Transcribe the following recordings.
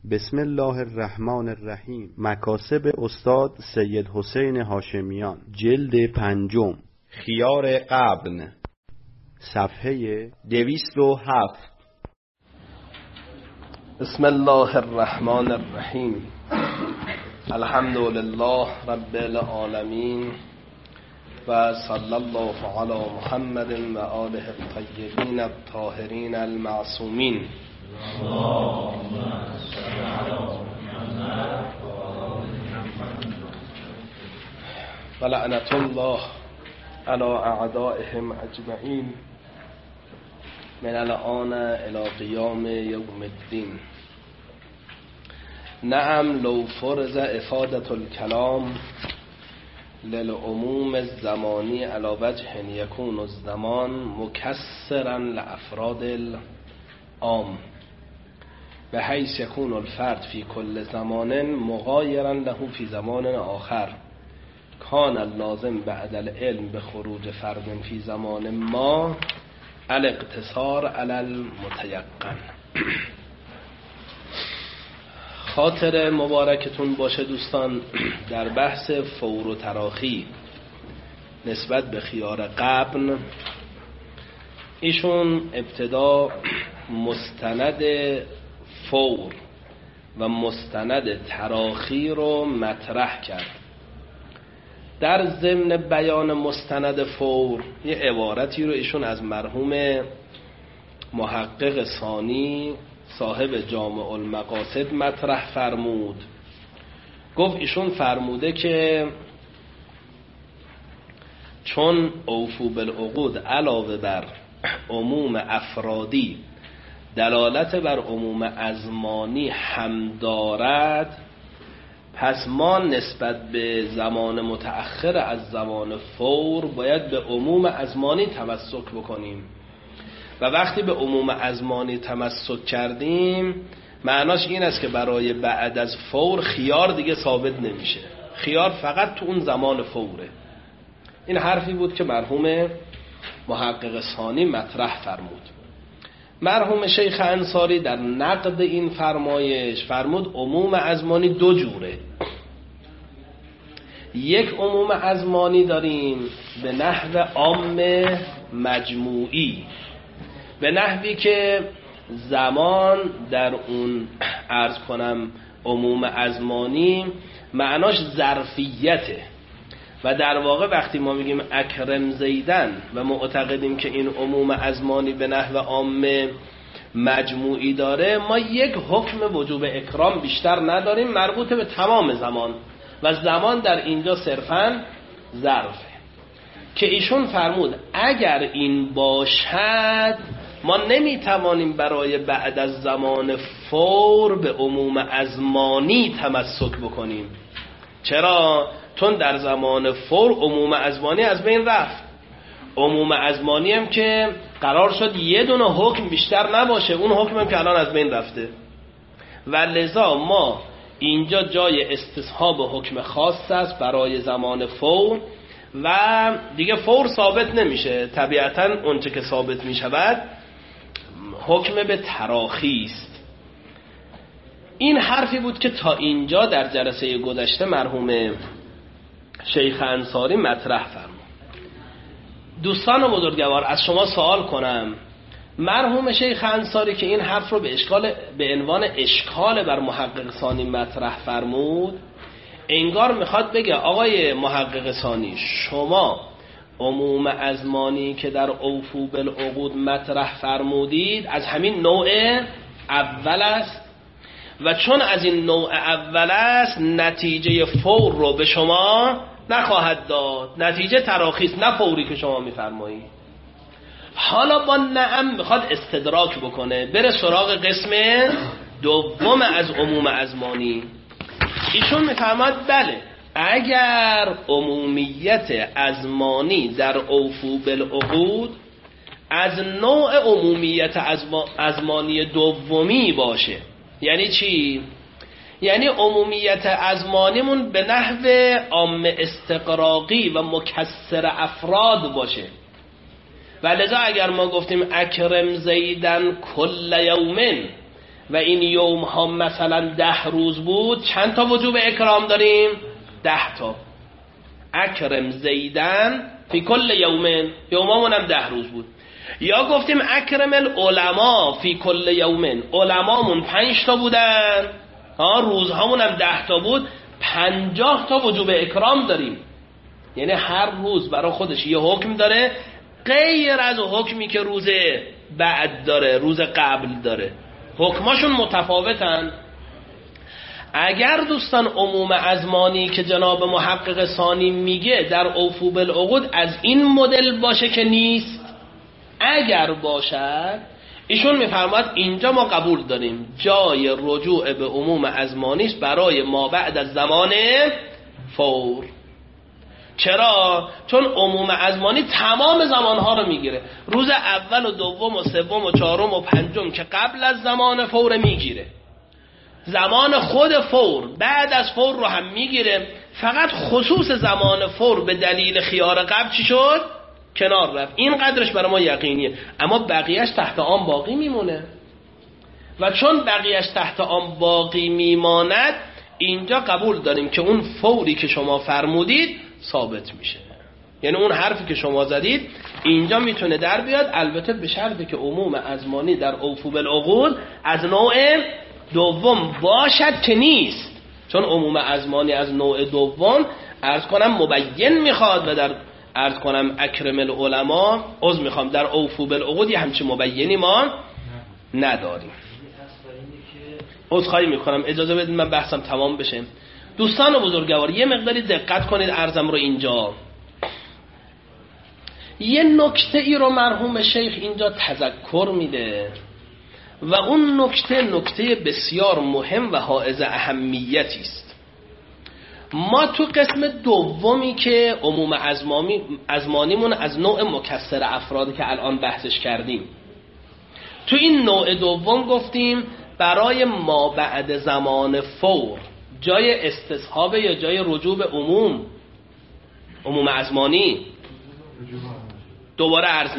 بسم الله الرحمن الرحیم. مکاسب استاد سید حسین هاشمیان، جلد 5، خیار غبن، صفحه 207. بسم الله الرحمن الرحیم. الحمد لله رب العالمین و صلی الله علی محمد و آله الطیبین الطاهرین المعصومین. و لعنت الله علی اعدائهم اجمعین من الان الی قیام یوم الدین. نعم لو فرض افادة الكلام للعموم الزمانی علی وجه یکون الزمان مکسرا لافراد العام بحيث يكون الفرد في كل زمان مغايرا له في زمان آخر كان اللازم بعد العلم بخروج فرد في زمان ما الاقتصار على المتيقن. خاطر مبارکتون باشه دوستان، در بحث فور و تراخی نسبت به خیار غبن ایشون ابتدا مستند فور و مستند تراخی رو مطرح کرد. در ضمن بیان مستند فور یه عبارتی رو ایشون از مرحوم محقق ثانی صاحب جامع المقاصد مطرح فرمود. گفت ایشون فرموده که چون اوفو بالعقود علاوه بر عموم افرادی دلالت بر عموم ازمانی هم دارد، پس ما نسبت به زمان متأخر از زمان فور باید به عموم ازمانی تمسک بکنیم و وقتی به عموم ازمانی تمسک کردیم معناش این است که برای بعد از فور خیار دیگه ثابت نمیشه، خیار فقط تو اون زمان فوره. این حرفی بود که مرحوم محقق ثانی مطرح فرمود. مرحوم شیخ انصاری در نقد این فرمایش فرمود عموم ازمانی دو جوره. یک عموم ازمانی داریم به نحو عام مجموعی، به نحوی که زمان در اون عرض کنم عموم ازمانی معناش ظرفیته و در واقع وقتی ما میگیم اکرم زیدن و معتقدیم که این عموم ازمانی به نحو عام مجموعی داره، ما یک حکم وجوب اکرام بیشتر نداریم مربوط به تمام زمان و زمان در اینجا صرفاً ظرفه. که ایشون فرمود اگر این باشد ما نمیتوانیم برای بعد از زمان فور به عموم ازمانی تمسک بکنیم. چرا؟ چون در زمان فور عموم ازمانی از بین رفت. عموم ازمانی هم که قرار شد یه دونه حکم بیشتر نباشه، اون حکم هم که الان از بین رفته و لذا ما اینجا جای استصحاب حکم خاص است برای زمان فور و دیگه فور ثابت نمیشه. طبیعتاً اونچه که ثابت میشود حکم به تراخی است. این حرفی بود که تا اینجا در جلسه گذشته مرحوم شیخ انصاری مطرح فرمود. دوستان بزرگوار از شما سوال کنم، مرحوم شیخ انصاری که این حرف رو به عنوان اشکال بر محقق ثانی مطرح فرمود، انگار میخواد بگه آقای محقق ثانی شما عموم ازمانی که در اوفو بالعقود مطرح فرمودید از همین نوع اول است و چون از این نوع اول است نتیجه فور رو به شما نخواهد داد، نتیجه تراخی است نه فوری که شما میفرمایید. حالا با نعم میخواد استدراک بکنه، بره سراغ قسم دوم از عموم ازمانی. ایشون میفرماد بله اگر عمومیت ازمانی در اوفو بالعقود از نوع عمومیت ازمانی دومی باشه. یعنی چی؟ یعنی عمومیت ازمانیمون به نحو عام استقراقی و مکسر افراد باشه و لذا اگر ما گفتیم اکرم زیدن کل یومن و این یوم ها مثلا 10 روز بود، چند تا وجوب اکرام داریم؟ 10 تا. اکرم زیدن فی کل یومن، یومامون هم 10 روز بود. یا گفتیم اکرم العلماء فی کل یومن، علمامون 5 تا بودن، روزهامون هم 10 تا بود، 50 تا وجوب اکرام داریم. یعنی هر روز برای خودش یه حکم داره، غیر از حکمی که روز بعد داره، روز قبل داره. حکماشون متفاوتن. اگر دوستان عموم ازمانی که جناب محقق ثانی میگه در اوفو بالعقود از این مدل باشه که نیست، اگر باشد ایشون میفرماد اینجا ما قبول داریم جای رجوع به عموم ازمانی است برای ما بعد از زمان فور. چرا؟ چون عموم ازمانی تمام زمانها رو میگیره، روز اول و دوم و سوم و چهارم و پنجم که قبل از زمان فور میگیره، زمان خود فور بعد از فور رو هم میگیره. فقط خصوص زمان فور به دلیل خیار قبل چی شد؟ کنار رفت. این قدرش برای ما یقینیه، اما بقیهش تحت آن باقی میمونه. و چون بقیهش تحت آن باقی میماند، اینجا قبول داریم که اون فوری که شما فرمودید ثابت میشه. یعنی اون حرفی که شما زدید اینجا میتونه در بیاد، البته به شرطی که عموم ازمانی در اوفو بالعقود از نوع دوم باشد که نیست. چون عموم ازمانی از نوع دوم عرض کنم مبین میخواد و در عرض کنم اکرم العلماء میخوام در اوفو بالعقود یه همچین مبینی ما نداریم. عذرخواهی میکنم، اجازه بدید من بحثم تمام بشه. دوستان و بزرگوار یه مقداری دقت کنید عرضم رو اینجا. یه نکته ای رو مرحوم شیخ اینجا تذکر میده و اون نکته بسیار مهم و حائز اهمیتی است. ما تو قسم دومی که عموم ازمانیمون از نوع مکسر افرادی که الان بحثش کردیم، تو این نوع دوم گفتیم برای ما بعد زمان فور جای استصحاب یا جای رجوع به عموم ازمانی. دوباره عرض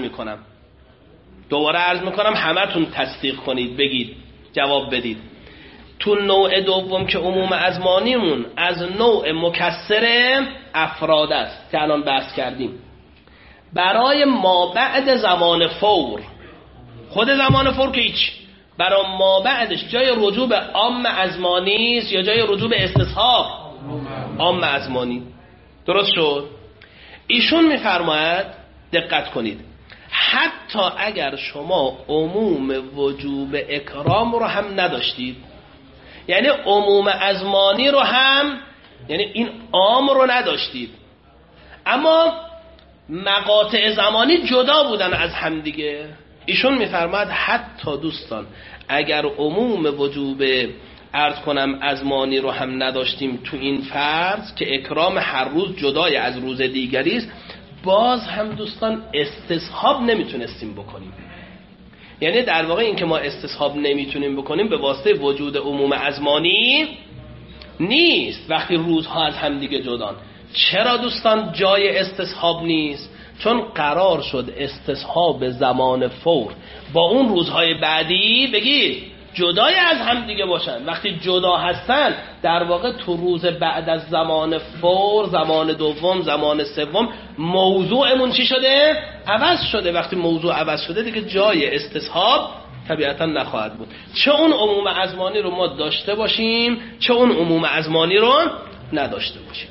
میکنم همتون تصدیق کنید، بگید، جواب بدید. تو نوع دوم که عموم ازمانیمون از نوع مکسر افراد است که الان بحث کردیم، برای ما بعد زمان فور، خود زمان فور که هیچ، برای ما بعدش جای رجوع به عام ازمانی است یا جای رجوع به استصحاب؟ عام ازمانی. درست شد؟ ایشون میفرماید دقت کنید، حتی اگر شما عموم وجوب اکرام رو هم نداشتید، یعنی عموم ازمانی رو هم، یعنی این عام رو نداشتید، اما مقاطع زمانی جدا بودن از هم دیگه، ایشون میفرماد حتی دوستان اگر عموم وجوب عرض کنم ازمانی رو هم نداشتیم تو این فرض که اکرام هر روز جدای از روز دیگری است، باز هم دوستان استصحاب نمیتونستیم بکنیم. یعنی در واقع این که ما استصحاب نمیتونیم بکنیم به واسطه وجود عموم ازمانی نیست وقتی روزها از هم دیگه جدان. چرا دوستان جای استصحاب نیست؟ چون قرار شد استصحاب زمان فور با اون روزهای بعدی بگید جدای از هم دیگه باشن. وقتی جدا هستن در واقع تو روز بعد از زمان فور، زمان دوم، زمان سوم، موضوعمون چی شده؟ عوض شده. وقتی موضوع عوض شده دیگه جای استصحاب طبیعتا نخواهد بود. چه اون عموم ازمانی رو ما داشته باشیم چه اون عموم ازمانی رو نداشته باشیم.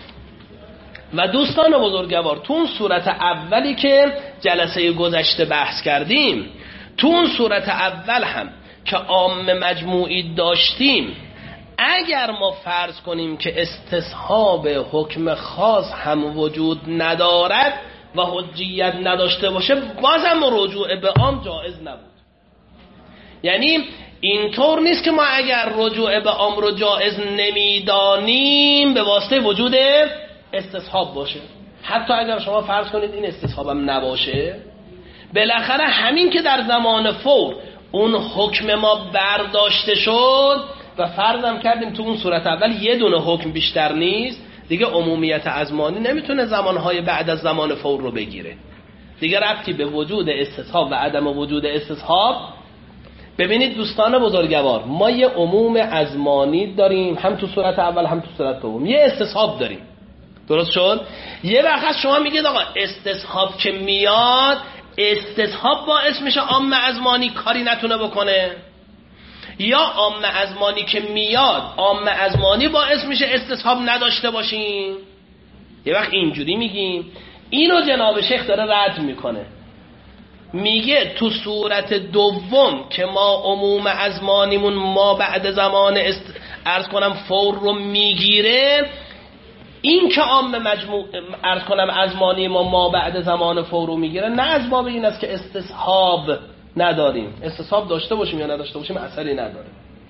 و دوستان بزرگوار تو اون صورت اولی که جلسه گذشته بحث کردیم، تو اون صورت اول هم که عام مجموعی داشتیم، اگر ما فرض کنیم که استصحاب حکم خاص هم وجود ندارد و حجیت نداشته باشه، بازم رجوع به عام جایز نبود. یعنی اینطور نیست که ما اگر رجوع به عام رو جایز نمیدانیم به واسطه وجود استصحاب باشه. حتی اگر شما فرض کنید این استصحابم نباشه، بالاخره همین که در زمان فور اون حکم ما برداشته شد و فرضم کردیم تو اون صورت اول یه دونه حکم بیشتر نیست، دیگه عمومیت ازمانی نمیتونه زمانهای بعد از زمان فور رو بگیره. دیگه ربطی به وجود استصحاب و عدم وجود استصحاب ببینید دوستان بزرگوار، ما یه عموم ازمانی داریم، هم تو صورت اول هم تو صورت دوم. یه استصحاب داریم، درست شد؟ یه وقت شما میگید آقا استصحاب که میاد، استصحاب باعث میشه عام ازمانی کاری نتونه بکنه، یا عام ازمانی که میاد عام ازمانی باعث میشه استصحاب نداشته باشیم. یه وقت اینجوری میگیم. اینو جناب شیخ داره رد میکنه، میگه تو صورت دوم که ما عموم ازمانیمون ما بعد زمان عرض کنم فور رو میگیره، این که عام مجموع عرض کنم ازمانی ما بعد زمان فور رو میگیره، نه از باب این است که استصحاب نداریم. استصحاب داشته باشیم یا نداشته باشیم اثری نداره.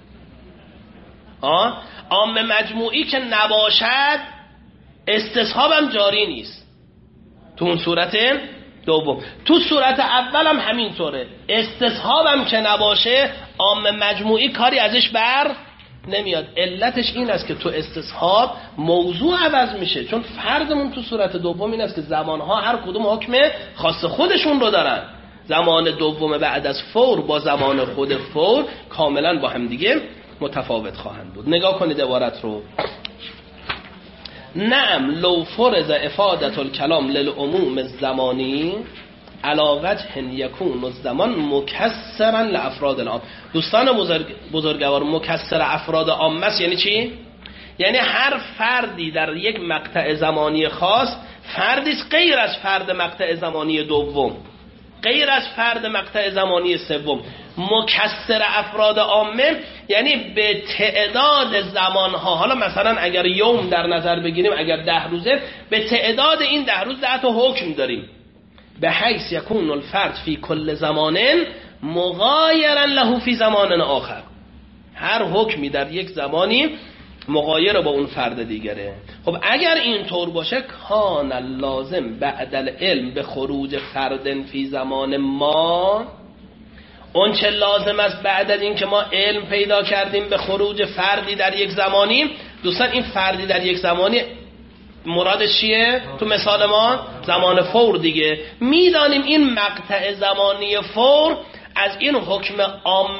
عام مجموعی که نباشد استصحاب هم جاری نیست تو اون صورت دوم. تو صورت اول هم همینطوره، استصحاب هم که نباشه عام مجموعی کاری ازش بر نمیاد. علتش این است که تو استصحاب موضوع عوض میشه، چون فرضمون تو صورت دوم این است که زمانها هر کدوم حکم خاص خودشون رو دارن. زمان دوم بعد از فور با زمان خود فور کاملا با هم دیگه متفاوت خواهند بود. نگاه کنید عبارت رو. نعم لو فرض افادت الکلام للعموم الزمانی علی وجه یکون الزمان مکسرا لافراد العام. دوستان بزرگوار، مکسر افراد عام است یعنی چی؟ یعنی هر فردی در یک مقطع زمانی خاص فردی است غیر از فرد مقطع زمانی دوم، غیر از فرد مقطع زمانی سوم. مکسر افراد عامه یعنی به تعداد زمانها، حالا مثلا اگر یوم در نظر بگیریم، اگر 10 روزه، به تعداد این 10 روز 10 تا حکم داریم، به حیث یکون الفرد فی کل زمان مغایرا له فی زمان آخر. هر حکمی در یک زمانی مغایر با اون فرد دیگره. خب اگر این طور باشه، کان لازم بعد العلم به خروج فرد فی زمان ما، اون چه لازم است بعد از این که ما علم پیدا کردیم به خروج فردی در یک زمانی. دوستان این فردی در یک زمانی مرادش چیه؟ تو مثال ما زمان فور دیگه. میدانیم این مقطع زمانی فور از این حکم عام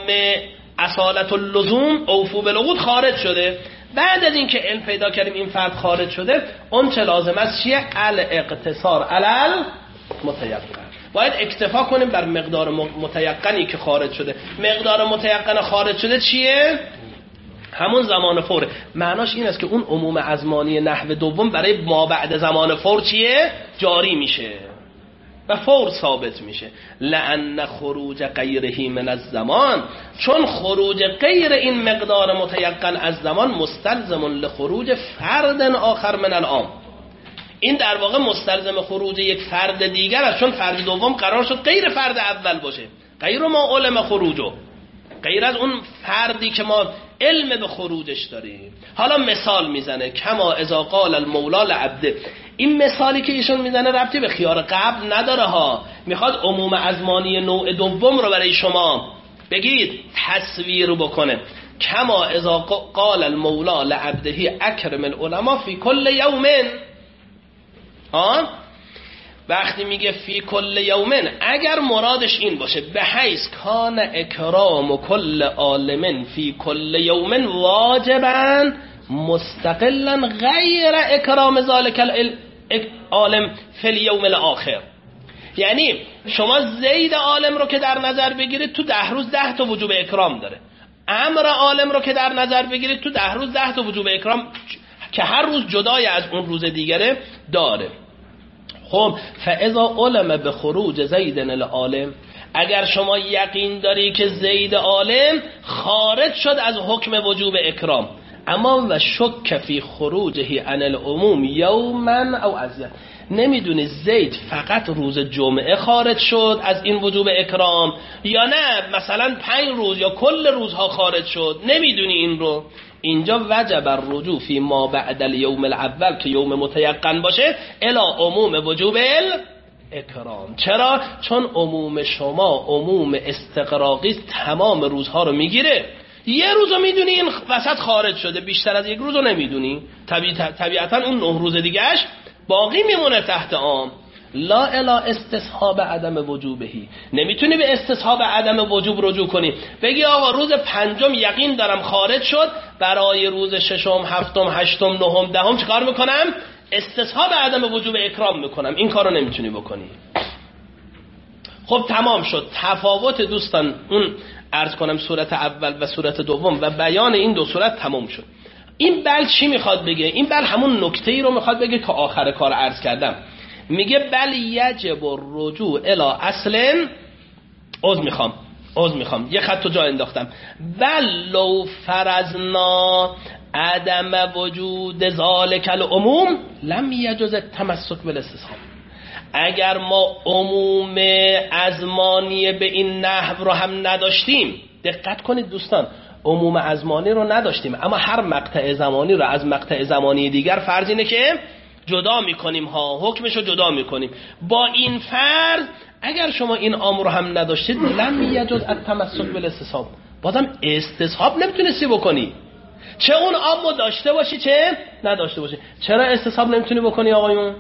اصالت اللزوم اوفو بالعقود خارج شده. بعد از این که علم پیدا کردیم این فرد خارج شده، اون چه لازم است چیه؟ الاقتصار علل متیقن. باید اکتفا کنیم بر مقدار متیقنی که خارج شده. مقدار متیقن خارج شده چیه؟ همون زمان فوره. معناش این است که اون عموم ازمانی نحو دوم برای ما بعد زمان فور چیه؟ جاری میشه و فور ثابت میشه. لأن خروج غیره من الزمان، چون خروج غیر این مقدار متیقن از زمان مستلزم لخروج فرد آخر من العام. این در واقع مستلزم خروج یک فرد دیگر است، چون فرد دوم قرار شد غیر فرد اول باشه، غیر ما علم خروجو، غیر از اون فردی که ما علم به خروجش داریم. حالا مثال میزنه کما اذا قال المولا لعبده. این مثالی که ایشون میزنه ربطی به خیار قبل نداره ها، میخواد عموم ازمانی نوع دوم رو برای شما بگید تصویر بکنه. کما اذا قال المولا لعبده اکرم العلماء فی کل یوم، وقتی میگه فی کل یومن، اگر مرادش این باشه به حیث کان اکرام کل عالم فی کل یومن واجبا مستقلا غیر اکرام ذالک العالم فی الیوم الاخر. یعنی شما زید عالم رو که در نظر بگیرید تو 10 روز 10 تا وجوب اکرام داره، امر عالم رو که در نظر بگیرید تو 10 روز 10 تا وجوب اکرام که هر روز جدای از اون روز دیگره داره. خب فاذا علم به خروج زید العالم، اگر شما یقین داری که زید عالم خارج شد از حکم وجوب اکرام، اما و شک فی خروجه عن العموم یوما او ازید، نمیدونی زید فقط روز جمعه خارج شد از این وجوب اکرام یا نه مثلا 5 روز یا کل روزها خارج شد، نمیدونی این رو، اینجا وجب الرجوع فی ما بعد الیوم الاول که یوم متیقن باشه الی عموم وجوب اکرام. چرا؟ چون عموم شما عموم استقراقی تمام روزها رو میگیره. یه روزو میدونی این وسط خارج شده، بیشتر از یک روزو نمیدونی، طبیعتا اون 9 روز دیگهش باقی میمونه تحت عام. لا الا استصحاب عدم وجوبهی. نمیتونی به استصحاب عدم وجوب رجوع کنی بگی آقا روز پنجم یقین دارم خارج شد، برای روز ششم، هفتم، هشتم، نهم، دهم چیکار میکنم؟ استصحاب عدم وجوب اکرام میکنم. این کارو نمیتونی بکنی. خب تمام شد. تفاوت دوستان اون عرض کنم صورت اول و صورت دوم و بیان این دو صورت تمام شد. این بل چی میخواد بگه؟ این بل همون نکته ای رو میخواد بگه که آخر کار عرض کردم. میگه بل یجب الرجوع الی اصل. عذر میخوام یه خط تو جا انداختم. بل لو فرضنا عدم وجود ذالک العموم لم یجوز التمسک بالاستصحاب. اگر ما عموم ازمانی به این نحو رو هم نداشتیم، دقت کنید دوستان، عموم ازمانی رو نداشتیم اما هر مقطع زمانی رو از مقطع زمانی دیگر فرض اینه که جدا میکنیم ها، حکمش رو جدا میکنیم. با این فرض اگر شما این امر رو هم نداشتید لم یجوز التمسک بالاستصحاب، بازم استصحاب نمیتونستی بکنی، چه اون امر داشته باشی چه نداشته باشی. چرا استصحاب نمیتونی بکنی آقایون؟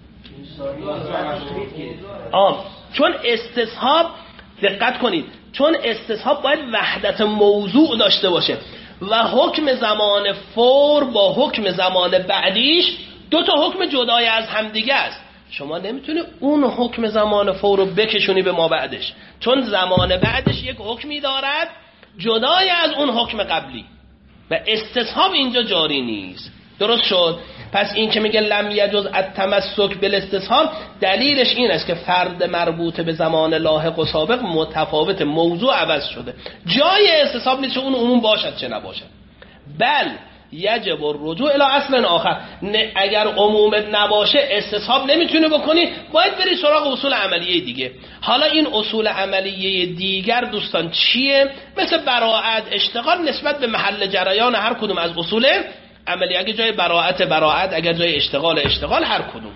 چون استصحاب، دقت کنید، چون استصحاب باید وحدت موضوع داشته باشه و حکم زمان فور با حکم زمان بعدیش دو تا حکم جدای از همدیگه است. شما نمیتونی اون حکم زمان فور رو بکشونی به ما بعدش، چون زمان بعدش یک حکمی دارد جدای از اون حکم قبلی و استصحاب اینجا جاری نیست. درست شد؟ پس این که میگه لم یجوز التمسک بالاستصحاب دلیلش این است که فرد مربوط به زمان لاحق و سابق متفاوت، موضوع عوض شده، جای استصحاب نیست، چه اون عموم باشد چه نباشد. بل یجب الرجوع الی اصل آخر. اگر عموم نباشه استصحاب نمیتونه بکنی، باید بری سراغ اصول عملیه دیگه. حالا این اصول عملیه دیگر دوستان چیه؟ مثل براءت، اشتغال نسبت به محل جریان هر کدوم از اصول عملی. اگه جای براءت، اگر جای اشتغال، هر کدوم.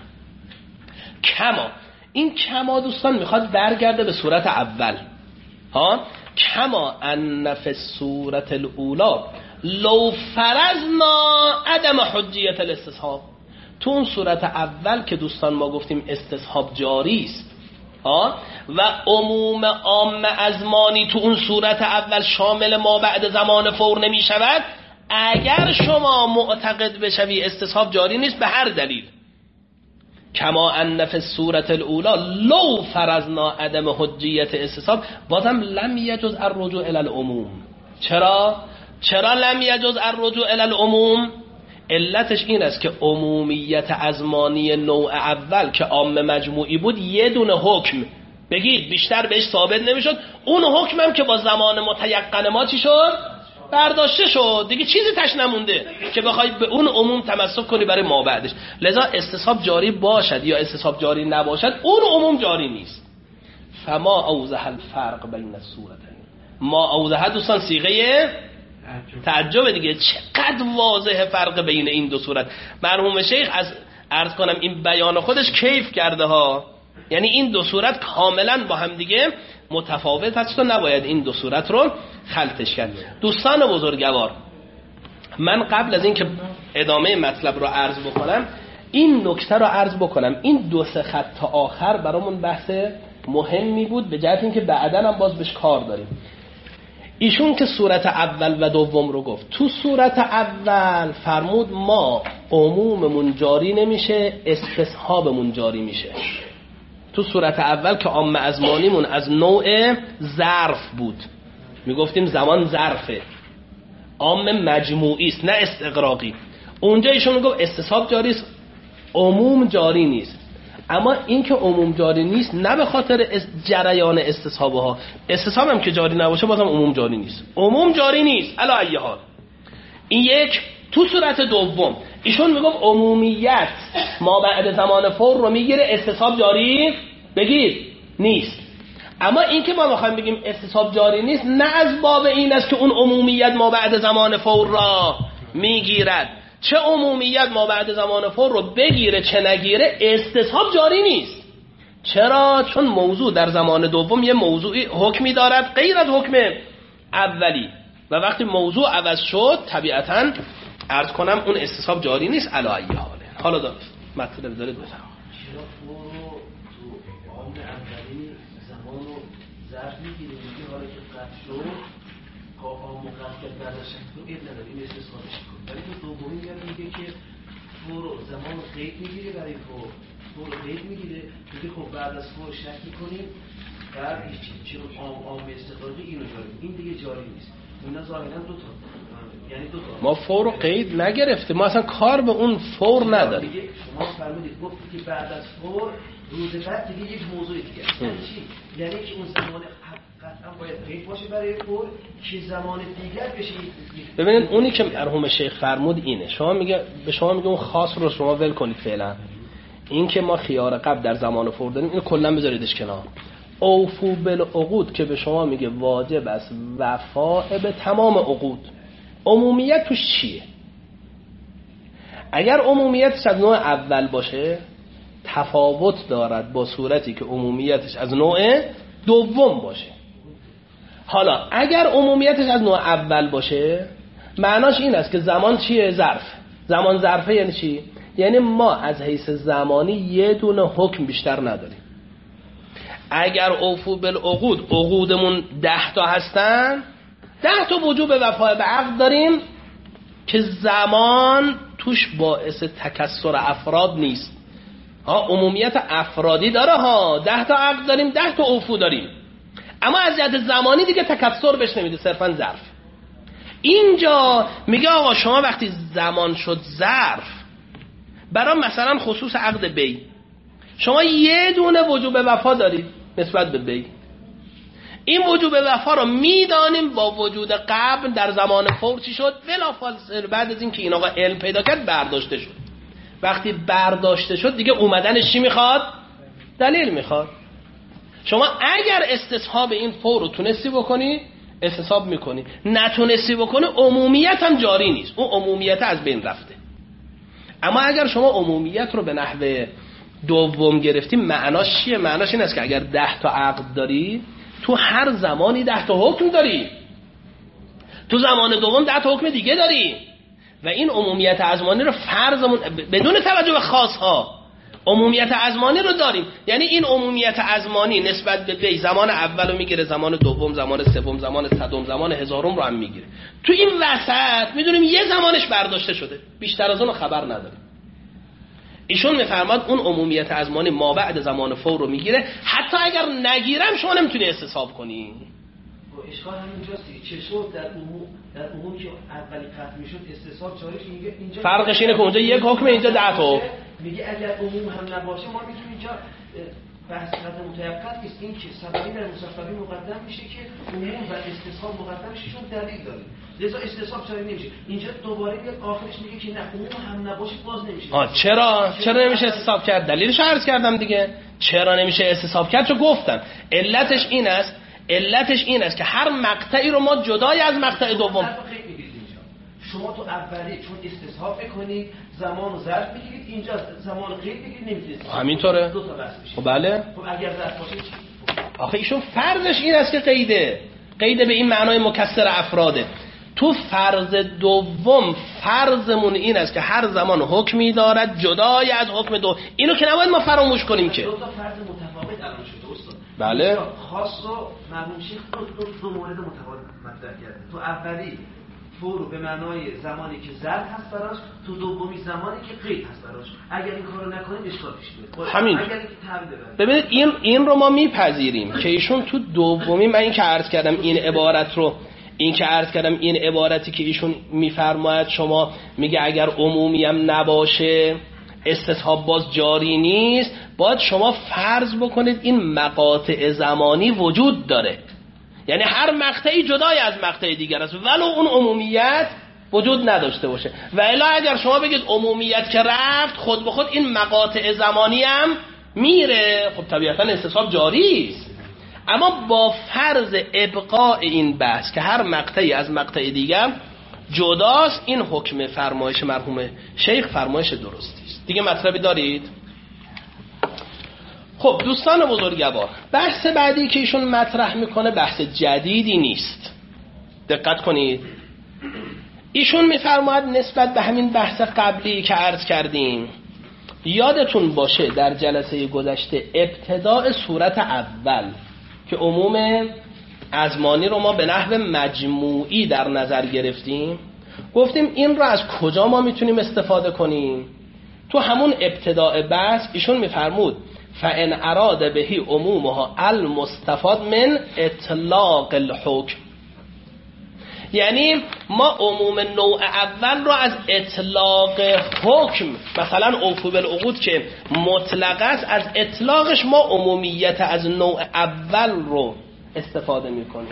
کما، این کما دوستان میخواد برگرده به صورت اول ها. کما ان فی الصورت الاولی لو فرضنا عدم حجیت الاستصحاب. تو اون صورت اول که دوستان ما گفتیم استصحاب جاری است و عموم عام ازمانی تو اون صورت اول شامل ما بعد زمان فور نمی شود، اگر شما معتقد بشوی استصحاب جاری نیست به هر دلیل، کما ان فی الصورت الاولی لو فرضنا عدم حجیت استصحاب، بازم لم یجوز الرجوع الی العموم. چرا لم یجوز الرجوع الی العموم؟ علتش این است که عمومیت ازمانی نوع اول که عام مجموعی بود یه دونه حکم بگید بیشتر بهش ثابت نمیشد، اون حکمم که با زمان متیقن ما چی شد؟ برداشته شد دیگه، چیزی تش نمونده که بخوای به اون عموم تمسک کنی برای ما بعدش. لذا استصحاب جاری باشد یا استصحاب جاری نباشد اون عموم جاری نیست. فما اوضح الفرق بین الصورتین. ما اوضح دوستان صیغه تعجب دیگه، چقدر واضح فرق بین این دو صورت. مرحوم شیخ از عرض کنم این بیان خودش کیف کرده ها، یعنی این دو صورت کاملا با هم دیگه متفاوت هست و نباید این دو صورت رو خلطش کرد. دوستان بزرگوار، من قبل از این که ادامه مطلب رو عرض بکنم این نکته رو عرض بکنم. این دو سه خط تا آخر برامون بحث مهمی بود به جهت اینکه بعداً هم باز بهش کار داریم. ایشون که صورت اول و دوم رو گفت، تو صورت اول فرمود ما عموممون جاری نمیشه، استصحابمون جاری میشه. تو صورت اول که عام ازمانیمون از نوع ظرف بود، میگفتیم زمان ظرفه، عام مجموعی است نه استغراقی. اونجا ایشون میگفت استصحاب جاری است، عموم جاری نیست. اما این که عموم جاری نیست نه به خاطر جریان استصحابه ها، استصحاب هم که جاری نباشه بازم عموم جاری نیست، عموم جاری نیست علی ای حال. این یک. تو صورت دوم ایشون میگفت عمومیت ما بعد زمان فور رو میگیره، استصحاب جاری بگید نیست. اما این که ما میخوایم بگیم استصحاب جاری نیست نه از باب این است که اون عمومیت ما بعد زمان فور را میگیرد، چه عمومیت ما بعد زمان فور رو بگیره چه نگیره استصحاب جاری نیست. چرا؟ چون موضوع در زمان دوم یه موضوعی حکمی دارد غیر از حکم اولی و وقتی موضوع عوض شد طبیعتاً عرض کنم اون استصحاب جاری نیست علی ای حاله. حالا مطلب داره بفرمایید. میگیره میگه حالا که قطع شد آم و قطع کرد بعدش تو اید نداری این استثابش کن. ولی تو دومی میگه که فور زمان قید میگیره برای فور قید میگیره میگه خب بعد از فور شک میکنیم بعد چرا آم استقراقی اینو جاری این دیگه جاری نیست. اینا ظاهرا دو تا یعنی دو تا ما فور قید نگرفتیم، ما اصلا کار به اون فور نداریم. شما فرمودید گفتی که بعد از فور روز بعد دیگه یک موضوع دیگه یعنی چی؟ یعنی که اون زمان قطعا باید قید باشه برای فور که زمان دیگر بشه. ببینید اونی که مرحوم شیخ فرمود اینه، شما میگه به شما میگه اون خاص رو شما ول کنید فعلا. این که ما خیار قبل در زمان فور داریم اینو کلا بذاریدش کنار. اوفو بالعقود که به شما میگه واجب است وفاء به تمام عقود. عمومیت توش چیه؟ اگر عمومیتش از نوع اول باشه تفاوت دارد با صورتی که عمومیتش از نوع دوم باشه. حالا اگر عمومیتش از نوع اول باشه معناش این است که زمان چیه؟ ظرف. زمان ظرفه یعنی چی؟ یعنی ما از حیث زمانی یه دونه حکم بیشتر نداریم. اگر اوفو بالعقود عقودمون 10 تا هستن 10 تا وجوب وفای به عقد داریم که زمان توش باعث تکثر افراد نیست. عمومیت افرادی داره ها، 10 تا عقد داریم 10 تا اوفو داریم، اما از جهت زمانی دیگه تکثر بهش نمیده، صرفا ظرف. اینجا میگه آقا شما وقتی زمان شد ظرف برای مثلا خصوص عقد بی شما یه دونه وجوب وفا دارید نسبت به بی، این وجوب وفا رو میدانیم با وجود قبل در زمان فور چی شد؟ بلافاصله بعد از این که این آقا علم پیدا کرد برداشته شد. وقتی برداشته شد دیگه اومدنش چی میخواد؟ دلیل میخواد. شما اگر استصحاب این فور رو تونستی بکنی استصحاب میکنی، نتونستی بکنی عمومیت هم جاری نیست، اون عمومیت از بین رفته. اما اگر شما عمومیت رو به نحوه دوم گرفتیم معناش چیه؟ معناش این است که اگر 10 تا عقد داری تو هر زمانی 10 تا حکم داری، تو زمان دوم 10 تا حکم دیگه داری و این عمومیت ازمانی رو فرضمون بدون توجه به خاصها عمومیت ازمانی رو داریم. یعنی این عمومیت ازمانی نسبت به بی زمان اول رو میگیره، زمان دوم، زمان سوم، زمان صدم، زمان هزارم رو هم میگیره. تو این وسط میدونیم یه زمانش برداشته شده، بیشتر از اون خبر نداریم. ایشون میفرماد اون عمومیت ازمانی ما بعد زمان فور رو میگیره، حتی اگر نگیرم شما نمیتونی استصحاب کنی. اشکال همینجاست چه شد در عموم که اولی قطع میشد استصحاب جاریش اینجا فرقش اینه که اونجا یک حکم اینجا 10 تا. میگه اگر عموم هم نباشه ما میتونیم اینجا بحث قطع متوقف نیست، این که سببی در مصفبی مقدم میشه که عموم و استصحاب مقدم میشه چون دلیل داره، لذا استصحاب جاری نمیشه. اینجا دوباره بیاد آخرش میگه که نه عموم هم نباشه باز نمیشه. چرا نمیشه استصحاب کرد؟ دلیلش عرض کردم دیگه. چرا نمیشه استصحاب کرد؟ چون گفتم علتش این است که هر مقطعی رو ما جدای از مقطع دوم شما تو اولی چون استصحاب میکنید زمان و ظرف میگیرید، اینجا زمان و قید میگیرید نمیتونید. همینطوره. دو تا بس میشه. خب بله. خب اگر ظرف باشه چی؟ آخه ایشون فرضش این است که قیده به این معنای مکسر افراده. تو فرض دوم فرضمون این است که هر زمان حکمی دارد جدای از حکم دو. اینو که نباید ما فراموش کنیم که دو تا فرض متفاوت الان شده استاد. بله. خاص و مرحوم شیخ دو مورد متفاوت مطرح کرده. تو اولی فور به معنای زمانی که ظرف هست براش، تو دومی زمانی که قید هست براش. اگر این کارو نکنید اشکال پیش میاد. همین. اگر اینکه تعبیر ببرید. ببینید این رو ما میپذیریم که ایشون تو دومی، من این که عرض کردم این عبارتی که ایشون میفرماید شما میگه اگر عمومی هم نباشه استصحاب باز جاری نیست، باید شما فرض بکنید این مقاطع زمانی وجود داره، یعنی هر مقطعی جدای از مقطع دیگر است ولو اون عمومیت وجود نداشته باشه. و الا اگر شما بگید عمومیت که رفت خود به خود این مقاطع زمانی هم میره، خب طبیعتا استصحاب جاری است. اما با فرض ابقاء این بحث که هر مقطعی از مقطع دیگر جداست، این حکم فرمایش مرحوم شیخ فرمایش درستی است. دیگه مطلبی دارید؟ خب دوستان بزرگوار، بحث بعدی که ایشون مطرح میکنه بحث جدیدی نیست، دقت کنید. ایشون میفرماید نسبت به همین بحث قبلی که عرض کردیم، یادتون باشه در جلسه گذشته ابتداء صورت اول که عموم ازمانی رو ما به نحو مجموعی در نظر گرفتیم، گفتیم این رو از کجا ما میتونیم استفاده کنیم؟ تو همون ابتداء بحث ایشون میفرمود فَإِنْ أَرَادَ بِهِ عمومها المستفاد من اطلاق الحکم، یعنی ما عموم نوع اول رو از اطلاق حکم، مثلا اوفوا بالعقود که مطلق است، از اطلاقش ما عمومیت از نوع اول رو استفاده میکنیم.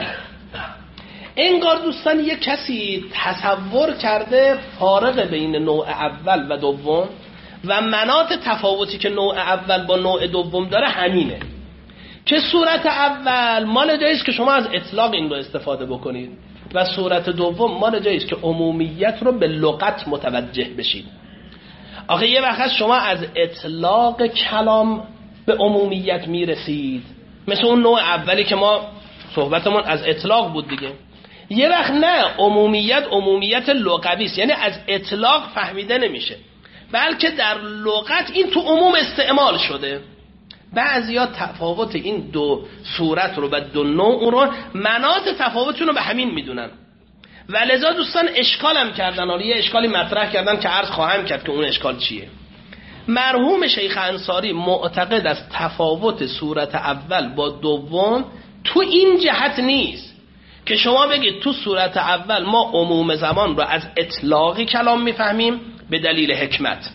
انگار دوستان یک کسی تصور کرده فارق بین نوع اول و دوم و مناط تفاوتی که نوع اول با نوع دوم داره همینه که صورت اول مال جاییست که شما از اطلاق این رو استفاده بکنید و صورت دوم مال جاییست که عمومیت رو به لغت متوجه بشید. آخه یه وقت شما از اطلاق کلام به عمومیت میرسید، مثل اون نوع اولی که ما صحبتمون از اطلاق بود دیگه. یه وقت نه، عمومیت لغوی است، یعنی از اطلاق فهمیده نمیشه بلکه در لغت این تو عموم استعمال شده. بعضیا تفاوت این دو صورت رو و دو نوع رو مناط تفاوتشون رو به همین میدونن و لذا دوستان اشکالم کردن، حالا یه اشکالی مطرح کردن که عرض خواهم کرد که اون اشکال چیه. مرحوم شیخ انصاری معتقد از تفاوت صورت اول با دوم تو این جهت نیست که شما بگید تو صورت اول ما عموم زمان رو از اطلاقی کلام میفهمیم به دلیل حکمت،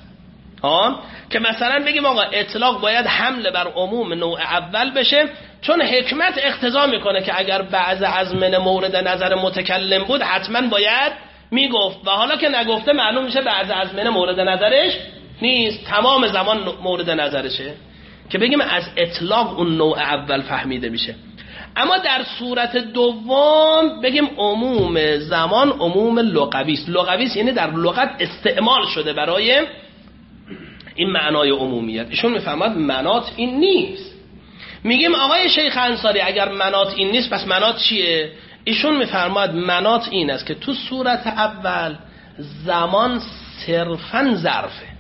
که مثلا بگیم آقا اطلاق باید حمل بر عموم نوع اول بشه چون حکمت اقتضا میکنه که اگر بعض ازمنه مورد نظر متکلم بود حتما باید میگفت و حالا که نگفته معلوم میشه بعض ازمنه مورد نظرش نیست، تمام زمان مورد نظرشه که بگیم از اطلاق اون نوع اول فهمیده میشه. اما در صورت دوم بگیم عموم زمان عموم لغویست. لغویست یعنی در لغت استعمال شده برای این معنای عمومیت. ایشون میفهمد مناط این نیست. میگیم آقای شیخ انصاری اگر مناط این نیست پس مناط چیه؟ ایشون میفرماد مناط این است که تو صورت اول زمان صرفاً ظرفه،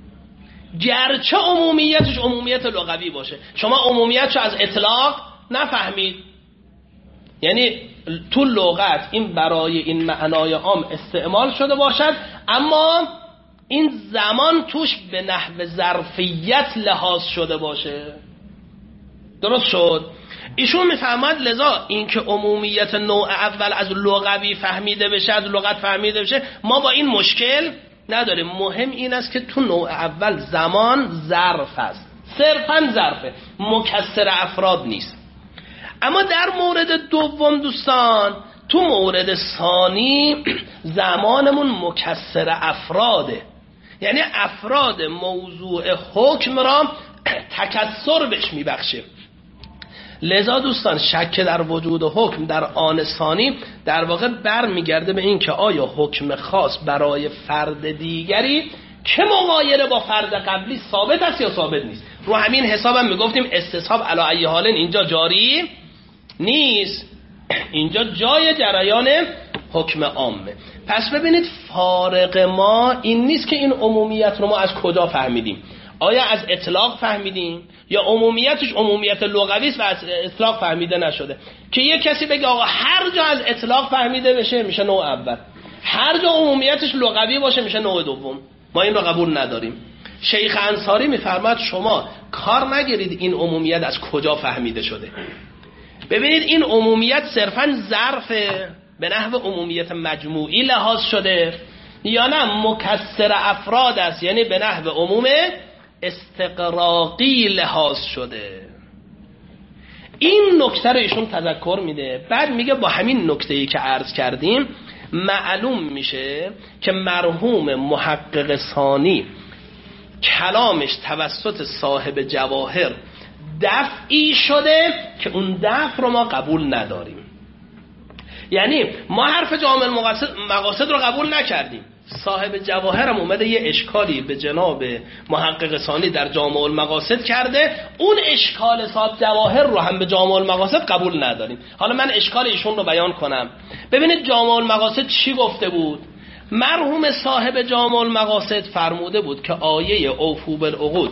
گرچه عمومیتش عمومیت لغوی باشه، شما عمومیتشو از اطلاق نفهمید. یعنی تو لغت این برای این معنای عام استعمال شده باشد اما این زمان توش به نحو ظرفیت لحاظ شده باشه. درست شد؟ ایشون میفهمد لذا این که عمومیت نوع اول از لغوی فهمیده بشه، از لغت فهمیده بشه، ما با این مشکل نداریم. مهم این است که تو نوع اول زمان ظرف است، صرفاً ظرفه، مکسر افراد نیست. اما در مورد دوم دوستان، تو مورد ثانی زمانمون مکسر افراده، یعنی افراد موضوع حکم را تکسر بهش میبخشه. لذا دوستان شک در وجود حکم در آن ثانی در واقع برمیگرده به این که آیا حکم خاص برای فرد دیگری که مغایر با فرد قبلی ثابت است یا ثابت نیست. رو همین حسابم میگفتیم استصحاب علی ای حال اینجا جاری نیست، اینجا جای جریان حکم عامه. پس ببینید فارق ما این نیست که این عمومیت رو ما از کجا فهمیدیم، آیا از اطلاق فهمیدیم یا عمومیتش عمومیت لغوی است و از اطلاق فهمیده نشده. که یک کسی بگه آقا هر جا از اطلاق فهمیده بشه میشه نوع اول، هر جا عمومیتش لغوی باشه میشه نوع دوم. ما این رو قبول نداریم. شیخ انصاری میفرماد شما کار نگیرید این عمومیت از کجا فهمیده شده. ببینید این عمومیت صرفاً ظرف به نحو عمومیت مجموعی لحاظ شده یا نه مکسر افراد است، یعنی به نحو عموم استقراقی لحاظ شده. این نکته رو ایشون تذکر میده. بعد میگه با همین نکته‌ای که عرض کردیم معلوم میشه که مرحوم محقق ثانی کلامش توسط صاحب جواهر دفعی شده که اون دفع رو ما قبول نداریم. یعنی ما حرف جامع المقاصد رو قبول نکردیم، صاحب جواهر هم اومده یه اشکالی به جناب محقق ثانی در جامع المقاصد کرده، اون اشکال صاحب جواهر رو هم به جامع المقاصد قبول نداریم. حالا من اشکال ایشون رو بیان کنم. ببینید جامع المقاصد چی گفته بود؟ مرحوم صاحب جامع المقاصد فرموده بود که آیه اوفوا بالعقود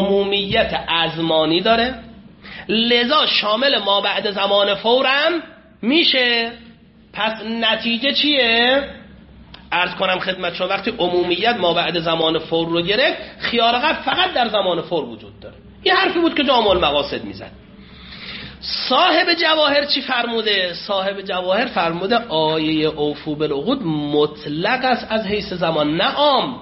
عمومیت ازمانی داره، لذا شامل ما بعد زمان فورم میشه. پس نتیجه چیه؟ عرض کنم خدمت شما وقتی عمومیت ما بعد زمان فور رو گرفت، خیار قبل فقط در زمان فور وجود داره. این حرفی بود که جامع المقاصد میزد. صاحب جواهر چی فرموده؟ صاحب جواهر فرموده آیه اوفو بالعقود مطلق است از حیث زمان، نه عام.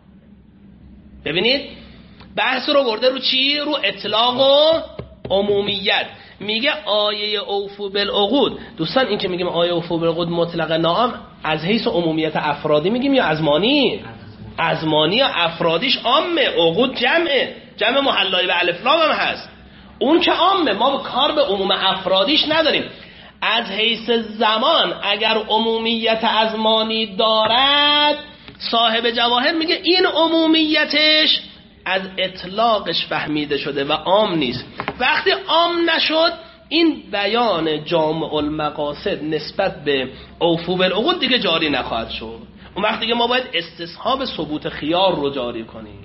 ببینید بحث رو برده رو چی؟ رو اطلاق و عمومیت. میگه آیه اوفو بالعقود. دوستان این که میگیم آیه اوفو بالعقود مطلق نام، از حیث عمومیت افرادی میگیم یا ازمانی؟ ازمانی یا افرادیش عامه. عقود جمع محلای به الف لام هم هست، اون که عامه، ما کار به عموم افرادیش نداریم. از حیث زمان اگر عمومیت ازمانی دارد، صاحب جواهر میگه این عمومیتش از اطلاقش فهمیده شده و عام نیست. وقتی عام نشد، این بیان جامع المقاصد نسبت به اوفو بالعقود دیگه جاری نخواهد شد. اون وقت دیگه ما باید استصحاب ثبوت خیار رو جاری کنیم.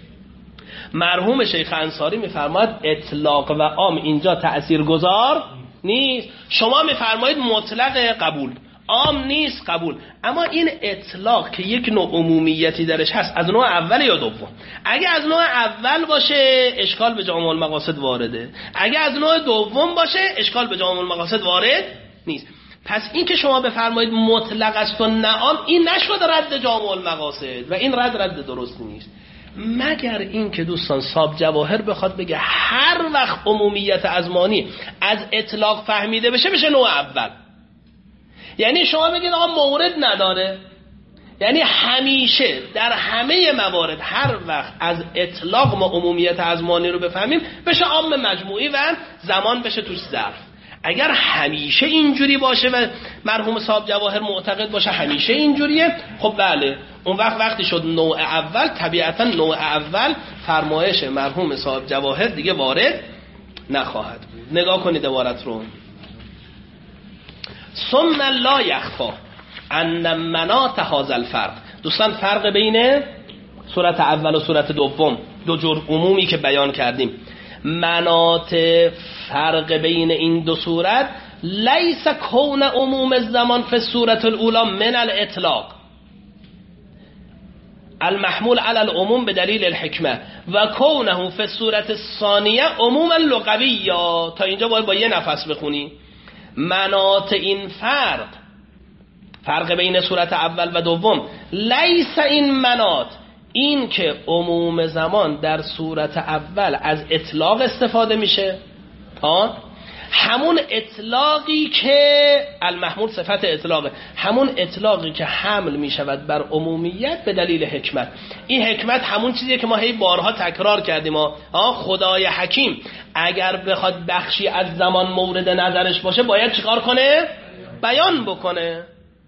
مرحوم شیخ انصاری میفرماید اطلاق و عام اینجا تأثیرگذار نیست. شما میفرمایید مطلق قبول، عام نیست قبول. اما این اطلاق که یک نوع عمومیتی درش هست، از نوع اول یا دوم؟ اگه از نوع اول باشه اشکال به جامع المقاصد وارده، اگه از نوع دوم باشه اشکال به جامع المقاصد وارد نیست. پس این که شما بفرمایید مطلق است و نه عام، این نشد رد جامع المقاصد و این رد درست نیست. مگر این که دوستان صاحب جواهر بخواد بگه هر وقت عمومیت ازمانی از اطلاق فهمیده بشه نوع اول. یعنی شما بگید آقا مورد نداره، یعنی همیشه در همه موارد هر وقت از اطلاق ما عمومیت ازمانی رو بفهمیم بشه عام مجموعی و زمان بشه توش ظرف. اگر همیشه اینجوری باشه و مرحوم صاحب جواهر معتقد باشه همیشه اینجوریه، خب بله، اون وقتی شد نوع اول، طبیعتا نوع اول فرمایش مرحوم صاحب جواهر دیگه وارد نخواهد بود. نگاه کنید عبارت رو. ثم لا یخفا ان مناط هذا الفرق. دوستان فرق بین صورت اول و صورت دوم، دو جور عمومی که بیان کردیم، مناط فرق بین این دو صورت لیس کون عموم الزمان فی الصورت الاولى من الاطلاق المحمول على العموم بدلیل الحکمه و کونه فی الصورت الثانیه عموما لغویا. تا اینجا باید با یه نفس بخونی. مناط این فرق بین صورت اول و دوم، لیس این مناط، این که عموم زمان در صورت اول از اطلاق استفاده میشه، همون اطلاقی که المحمول صفت اطلاقه، همون اطلاقی که حمل میشود بر عمومیت به دلیل حکمت. این حکمت همون چیزیه که ما هی بارها تکرار کردیم. خدای حکیم اگر بخواد بخشی از زمان مورد نظرش باشه باید چیکار کنه؟ بیان بکنه.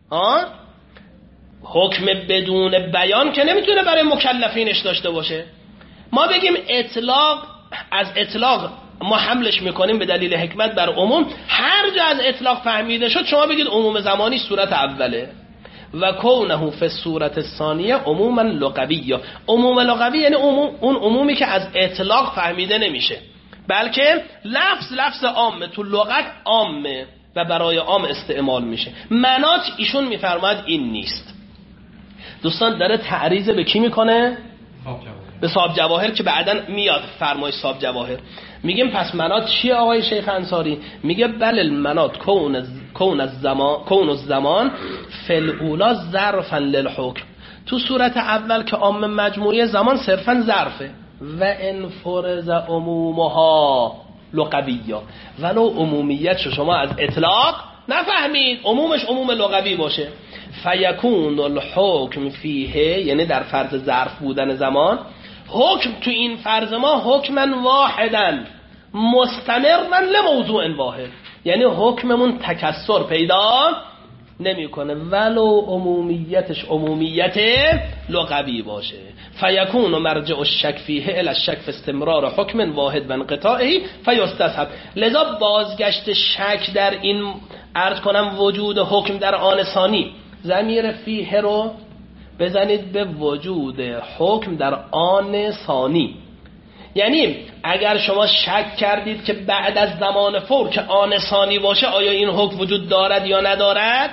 حکم بدون بیان که نمیتونه برای مکلفینش داشته باشه. ما بگیم اطلاق، از اطلاق ما حملش میکنیم به دلیل حکمت بر عموم، هر جا از اطلاق فهمیده شد شما بگید عموم زمانی صورت اوله. و کونه فی الصورت الثانیه عموما لغویه. عموم لغوی یعنی اون عمومی که از اطلاق فهمیده نمیشه، بلکه لفظ عامه، تو لغت عامه و برای عام استعمال میشه. مناط ایشون میفرماید این نیست. دوستان داره تعریض به کی میکنه؟ به صاحب جواهر که بعداً میاد فرمایش صاحب جواهر. میگیم پس مناط چیه آقای شیخ انصاری؟ میگه بل المناط کون الزمان فی الاولی ظرفا للحکم. تو صورت اول که عام مجموعی زمان صرفا ظرفه. و ان فرض عمومها لغویه، ولو عمومیت شما از اطلاق نفهمید، عمومش عموم لغوی باشه، فیکون الحکم فیه، یعنی در فرض ظرف بودن زمان، حکم تو این فرض ما حکما واحدا مستمرا لموضوع واحد، یعنی حکممون تکسر پیدا نمیکنه ولو عمومیتش عمومیت لغوی باشه. فیکون مرجع الشک فیه الی الشک فی استمرار حکم واحد و انقطاعه فیستذهب. لذا بازگشت شک در این عرض کنم وجود حکم در آن ثانی، ضمیر فیه رو بزنید به وجود حکم در آن ثانی، یعنی اگر شما شک کردید که بعد از زمان فور که آن ثانی باشه آیا این حکم وجود دارد یا ندارد،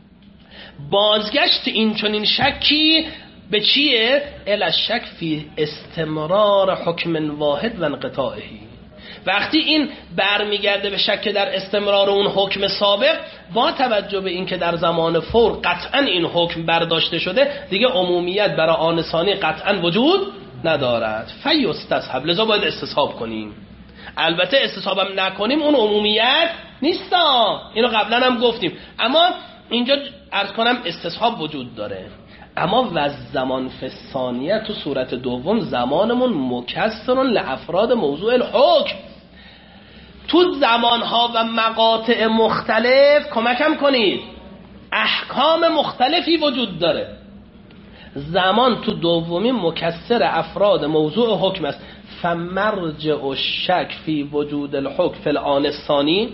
بازگشت این چنین شکی به چیه؟ الی شک فی استمرار حکم واحد و انقطاعه. وقتی این برمیگرده به شک در استمرار اون حکم سابق، با توجه به این که در زمان فور قطعا این حکم برداشته شده، دیگه عمومیت برای آن ثانی قطعا وجود ندارد. فیستصحب، لذا باید استصحاب کنیم. البته استصحابم نکنیم اون عمومیت نیستا، اینو قبلا هم گفتیم، اما اینجا عرض کنم استصحاب وجود داره. اما و زمان فی الثانیه تو صورت دوم زمانمون مکسر لافراد موضوع الحکم، تو زمانها و مقاطع مختلف کمکم کنید احکام مختلفی وجود داره. زمان تو دومی مکسر افراد موضوع حکم است. فمرجع الشک فی وجود الحکم فی الآن الثانی،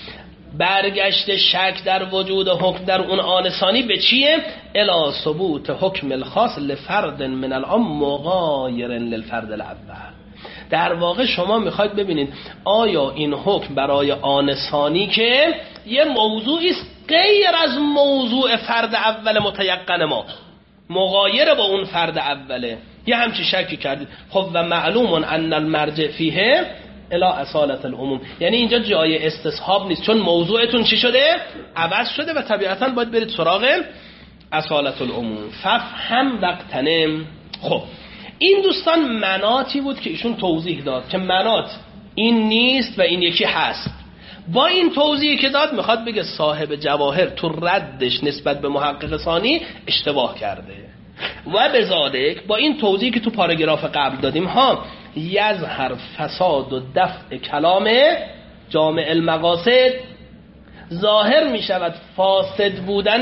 برگشت شک در وجود حکم در اون آن ثانی به چیه؟ الی ثبوت حکم الخاص لفرد من العام مغایر للفرد الاول. در واقع شما میخواید ببینید آیا این حکم برای آن ثانی که یه موضوعی است غیر از موضوع فرد اول متیقن ما، مغایر با اون فرد اوله، یه همچی شکی کردید. خب و معلوم ان المرجع فیه الی اصالت العموم، یعنی اینجا جای استصحاب نیست، چون موضوعتون چی شده؟ عوض شده و طبیعتا باید برید سراغ اصالت العموم. ففهم وقتنم. خب این دوستان مناطی بود که ایشون توضیح داد که مناط این نیست و این یکی هست. با این توضیحی که داد میخواد بگه صاحب جواهر تو ردش نسبت به محقق ثانی اشتباه کرده. و بذالک با این توضیحی که تو پاراگراف قبل دادیم یظهر فساد و دفع کلام جامع المقاصد، ظاهر می شود فاسد بودن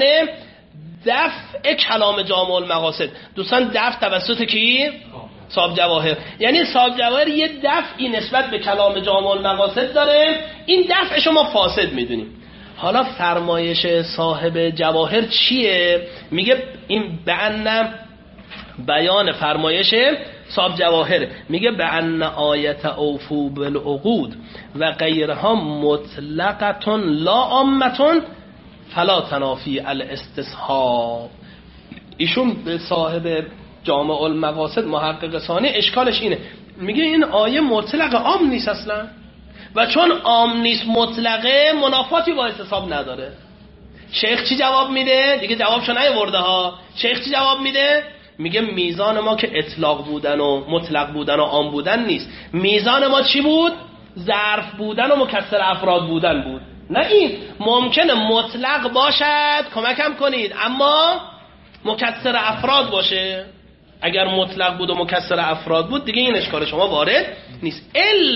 دفع کلام جامع المقاصد. دوستان دفع توسط کی؟ صاحب جواهر. یعنی صاحب جواهر یه دفعی نسبت به کلام جامع المقاصد داره، این دفع شما فاسد میدونیم. حالا فرمایش صاحب جواهر چیه؟ میگه این بأن بیان فرمایش صاحب جواهر، میگه بأن آیت اوفو بالعقود و غیرها مطلقتون لا عامتون فلا تنافی الاستصحاب. ایشون به صاحب جامع المقاصد محقق ثانی اشکالش اینه، میگه این آیه مطلق عام نیست اصلا، و چون عام نیست مطلقه منافاتی با استصحاب نداره. شیخ چی جواب میده؟ دیگه جوابشو نیاورده ها. شیخ چی جواب میده؟ میگه میزان ما که اطلاق بودن و مطلق بودن و عام بودن نیست، میزان ما چی بود؟ ظرف بودن و مکسر افراد بودن بود. نه این ممکنه مطلق باشد، کمکم کنید، اما مکسر افراد باشه. اگر مطلق بود و مکسر افراد بود دیگه این اشکال شما وارد نیست.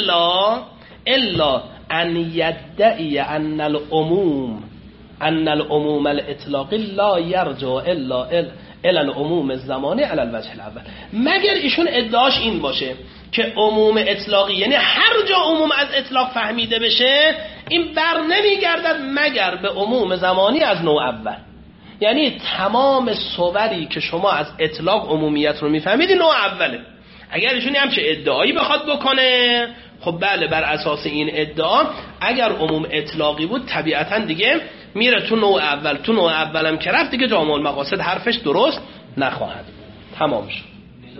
الا ان یدعی ان العموم الاطلاقی لا یرجع الا الى العموم الزمانی علی الوجه الاول. مگر ایشون ادعاش این باشه که عموم اطلاقی یعنی هر جا عموم از اطلاق فهمیده بشه این بر نمیگردد مگر به عموم زمانی از نوع اول. یعنی تمام صوری که شما از اطلاق عمومیت رو میفهمید نوع اوله. اگر ایشون همچه ادعایی بخواد بکنه، خب بله، بر اساس این ادعا اگر عموم اطلاقی بود طبیعتا دیگه میره تو نوع اول. تو نوع اولم که رفت دیگه جامع المقاصد حرفش درست نخواهد. تمام شد.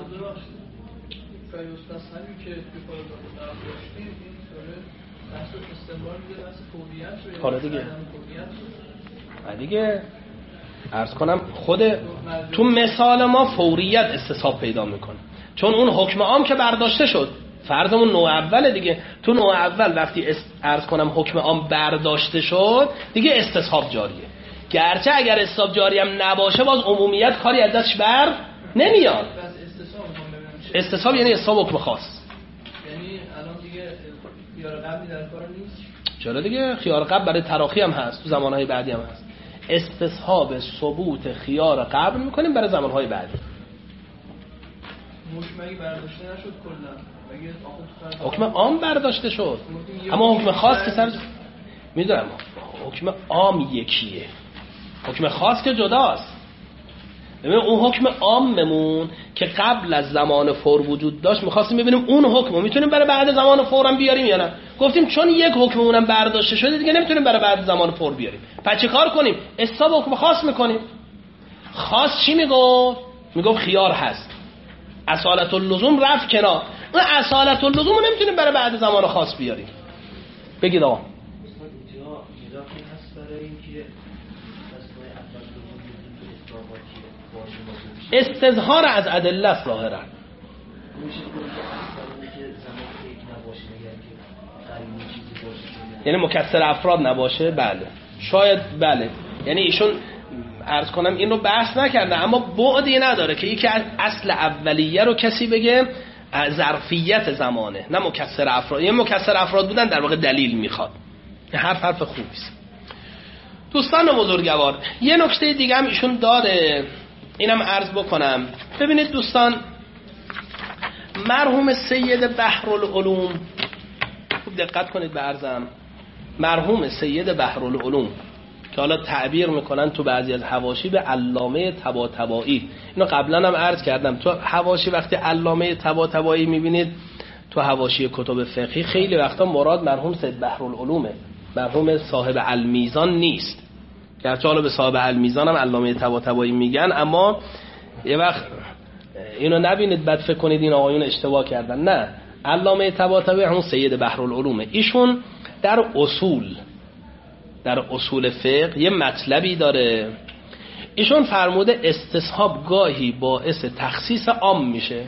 حالا دیگه عرض کنم خود تو مثال ما فوریت استصحاب پیدا میکنه، چون اون حکم عام که برداشته شد، فرضمون نوع اوله دیگه. تو نوع اول وقتی عرض کنم حکم عام برداشته شد دیگه استصحاب جاریه. گرچه اگر استصحاب جاری هم نباشه باز عمومیت کاری از دستش بر نمیاد. استصحاب یعنی استصحاب حکم خاص. یعنی الان دیگه خیار قبلی در کار نیست. چرا دیگه؟ خیار قبل برای تراخی هم هست، تو زمانهای بعدی هم هست. استصحاب ثبوت خیار قبل میکنیم برای زمانهای بعدی. مگه برداشته نشد کلا؟ حکم عام برداشته شد، اما حکم خاص که سر میدونم حکم عام یکیه، حکم خاص که جداست. ببین اون حکم عاممون که قبل از زمان فور وجود داشت می‌خواستیم ببینیم اون حکمو میتونیم برای بعد زمان فور هم بیاریم یا نه. گفتیم چون یک حکم اونم برداشته شده دیگه نمیتونیم برای بعد زمان فور بیاریم. پس چه کار کنیم؟ اسباب حکم خاص میکنیم. خاص چی میگفت؟ میگفت خیار هست. اصالت اللزوم رفت کنار. اون اصالت اللزوم رو نمیتونیم برای بعد زمان خاص بیاریم. بگید آقا. استظهار از ادله است ظاهرا. یعنی مکثر افراد نباشه. بله شاید بله. یعنی ایشون عرض کنم این رو بحث نکرده اما بعدی نداره که یکی از اصل اولیه رو کسی بگه ظرفیت زمانه نه مکثر افراد. یعنی مکثر افراد بودن در واقع دلیل میخواد. حرف خوبی است. دوستان بزرگوار یه نکته دیگه هم ایشون داره اینم عرض بکنم. ببینید دوستان مرحوم سید بحرالعلوم خوب دقت کنید به عرضم. مرحوم سید بحرالعلوم که حالا تعبیر میکنن تو بعضی از حواشی به علامه طباطبایی. اینو قبلا هم عرض کردم. تو حواشی وقتی علامه طباطبایی میبینید تو حواشی کتب فقهی خیلی وقتا مراد مرحوم سید بحرالعلومه، مرحوم صاحب المیزان نیست. گرچه حالا به صاحب المیزان هم علامه طباطبایی میگن اما یه وقت اینو نبینید بعد فکر کنید این آقایون اشتباه کردن. نه، علامه طباطبایی همون سید بحرالعلومه. ایشون در اصول فقه یه مطلبی داره. ایشون فرموده استصحاب گاهی باعث تخصیص عام میشه.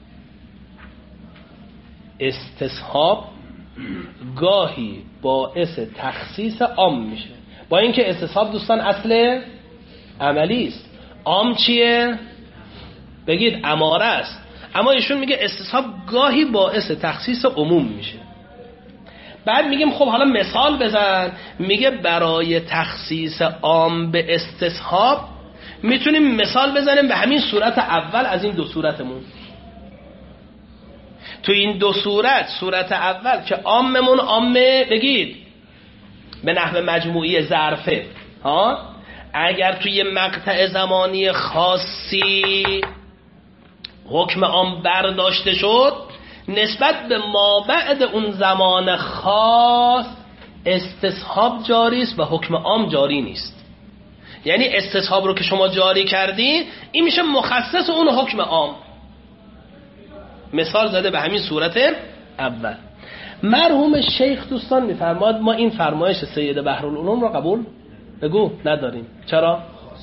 استصحاب گاهی باعث تخصیص عام میشه. با اینکه استصحاب دوستان اصل عملی است. عام چیه؟ بگید اماره است. اما ایشون میگه استصحاب گاهی باعث تخصیص عموم میشه. بعد میگیم خب حالا مثال بزن. میگه برای تخصیص عام به استصحاب میتونیم مثال بزنیم به همین صورت اول از این دو صورتمون. تو این دو صورت اول که عاممون عامه بگید به نحو مجموعی ظرفه ها، اگر توی مقطع زمانی خاصی حکم عام برداشته شد نسبت به ما بعد اون زمان خاص استصحاب جاری است و حکم عام جاری نیست. یعنی استصحاب رو که شما جاری کردی این میشه مخصص اون حکم عام. مثال زده به همین صورت اول. مرحوم شیخ دوستان میفرماد ما این فرمایش سید بحرالعلوم رو قبول بگو نداریم. چرا؟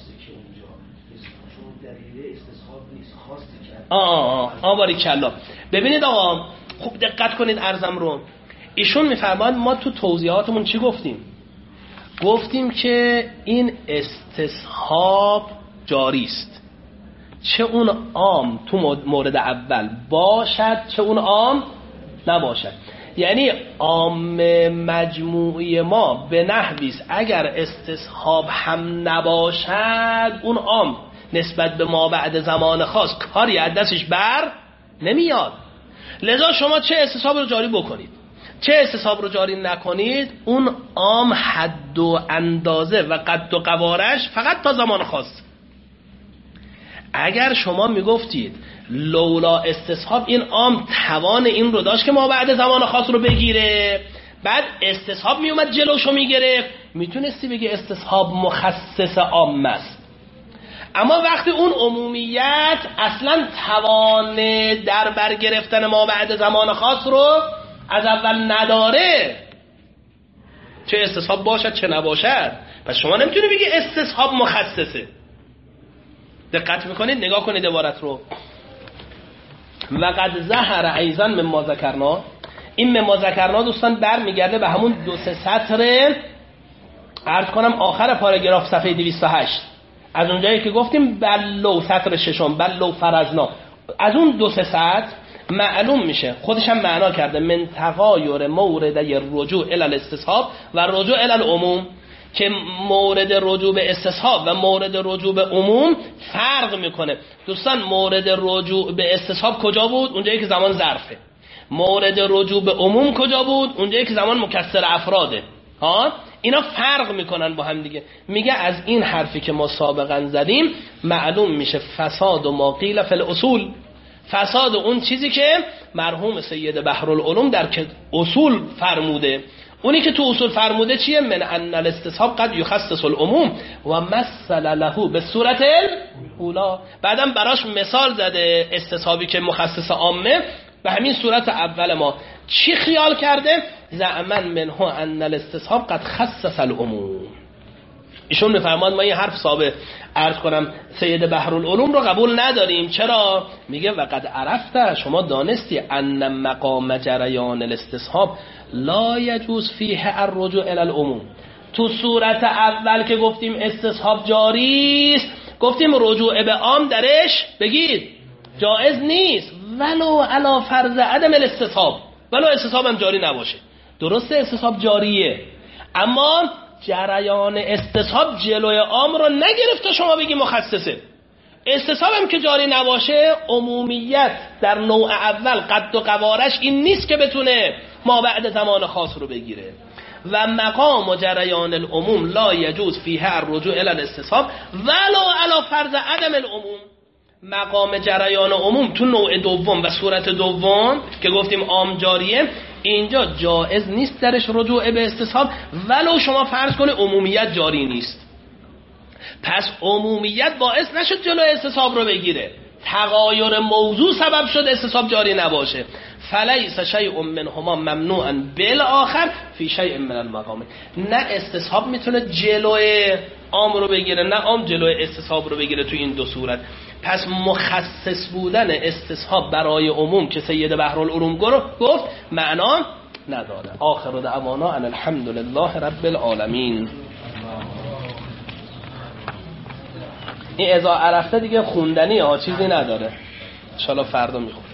باریکلا. ببینید آقا خوب دقت کنید عرضم رو. ایشون میفرماد ما تو توضیحاتمون چی گفتیم؟ گفتیم که این استصحاب جاری است، چه اون عام تو مورد اول باشد چه اون عام نباشد. یعنی عام مجموعی ما به نحوی است اگر استصحاب هم نباشد اون عام نسبت به ما بعد زمان خاص کاری از دستش بر نمیاد. لذا شما چه استصحاب رو جاری بکنید چه استصحاب رو جاری نکنید اون عام حد و اندازه و قد و قوارش فقط تا زمان خاص. اگر شما میگفتید لولا استصحاب این عام توان این رو داشت که ما بعد زمان خاص رو بگیره، بعد استصحاب میومد جلوشو میگرفت، میتونستی بگی استصحاب مخصص عام است. اما وقتی اون عمومیت اصلا توان در بر گرفتن ما بعد زمان خاص رو از اول نداره، چه استصحاب باشد چه نباشد، پس شما نمیتونی بگی استصحاب مخصصه. دقت میکنید؟ نگاه کنید عبارت رو. وقد ظهر ایضا مما ذکرنا. این مما ذکرنا دوستان برمیگرده به همون 2-3 سطر عرض کنم آخر پاراگراف صفحه 208 از اونجایی که گفتیم بلو سطر ششم بلو فرضنا. از اون 2-3 سطر معلوم میشه، خودش هم معنا کرده، من تغایر مورد رجوع الی الاستصحاب و رجوع الی العموم، که مورد رجوع به استصحاب و مورد رجوع به عموم فرق میکنه. دوستان مورد رجوع به استصحاب کجا بود؟ اونجایی که زمان ظرفه. مورد رجوع به عموم کجا بود؟ اونجایی که زمان مکثر افراده. ها اینا فرق میکنن با هم دیگه. میگه از این حرفی که ما سابقا زدیم معلوم میشه فساد و ما قیل فی الاصول، فساد اون چیزی که مرحوم سید بحرالعلوم در اصول فرموده. اونی که تو اصول فرموده چیه؟ من ان الاستصحاب قد یخصص العموم و مثل له به صورت اولا. بعدم براش مثال زده استصحابی که مخصص عامه به همین صورت اول. ما چی خیال کرده؟ زعما منه ان الاستصحاب قد خصص العموم. ایشون میفرماد ما این حرف سابق عرض کنم سید بحرالعلوم رو قبول نداریم. چرا؟ میگه وقد عرفته، شما دانستی ان مقام جریان الاستصحاب لا یجوز فیه الرجوع الی العموم. تو صورت اول که گفتیم استصحاب جاری است، گفتیم رجوع به عام درش بگید جائز نیست، ولو علی فرض عدم الاستصحاب، ولو استصحاب هم جاری نباشه. درسته استصحاب جاریه، اما جریان استصحاب جلوی عام رو نگرفته شما بگی مخصصه. استصحاب هم که جاری نباشه، عمومیت در نوع اول قد و قوارش این نیست که بتونه ما بعد زمان خاص رو بگیره. و مقام و جریان العموم لا یجوز فیه الرجوع الی الاستصحاب ولو علی فرض عدم العموم. مقام جریان عموم تو نوع دوم و صورت دوم که گفتیم عام جاریه، اینجا جائز نیست درش رجوع به استصحاب ولو شما فرض کنه عمومیت جاری نیست. پس عمومیت باعث نشد جلوی استصحاب رو بگیره، تغایر موضوع سبب شد استصحاب جاری نباشه. فلیس شیء منهما ممنوعا بالآخر فی شیء من المقام. نه استصحاب میتونه جلوی عام رو بگیره، نه عام جلوی استصحاب رو بگیره تو این دو صورت. پس مخصص بودن استصحاب برای عموم که سید بحرالعلوم گفت معنا نداره. آخر دعوانا ان الحمد لله رب العالمین. این اذا عرفته دیگه خوندنی ها، چیزی نداره. ان شاء الله فردا میخونم.